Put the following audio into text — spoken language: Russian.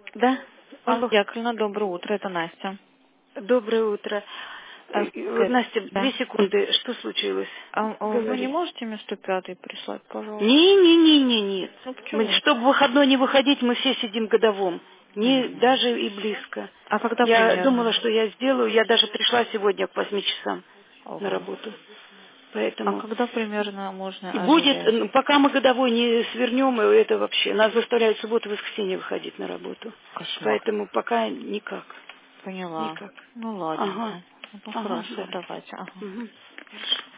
Да? Алло. Яковлевна, доброе утро, это Настя. Доброе утро. Настя, Да. 2 секунды. Что случилось? Вы не Говори. можете мне 105 прислать, пожалуйста? Не. Ну Мы, почему? чтобы в выходной не выходить, мы все сидим годовом. Не Мгм. даже и близко. А когда Я думала, примерно? что я сделаю. Я даже пришла сегодня к 8 часам на Ого. работу. А Поэтому когда примерно и можно будет, ожидать? пока мы годовой не свернем, это вообще. Нас заставляют в субботу и воскресенье выходить на работу. Кошмар. Поэтому пока никак. Поняла. Никак. Ну Ага. ладненько. Ну Ага, хорошо, да. давайте. Ага. Мгм.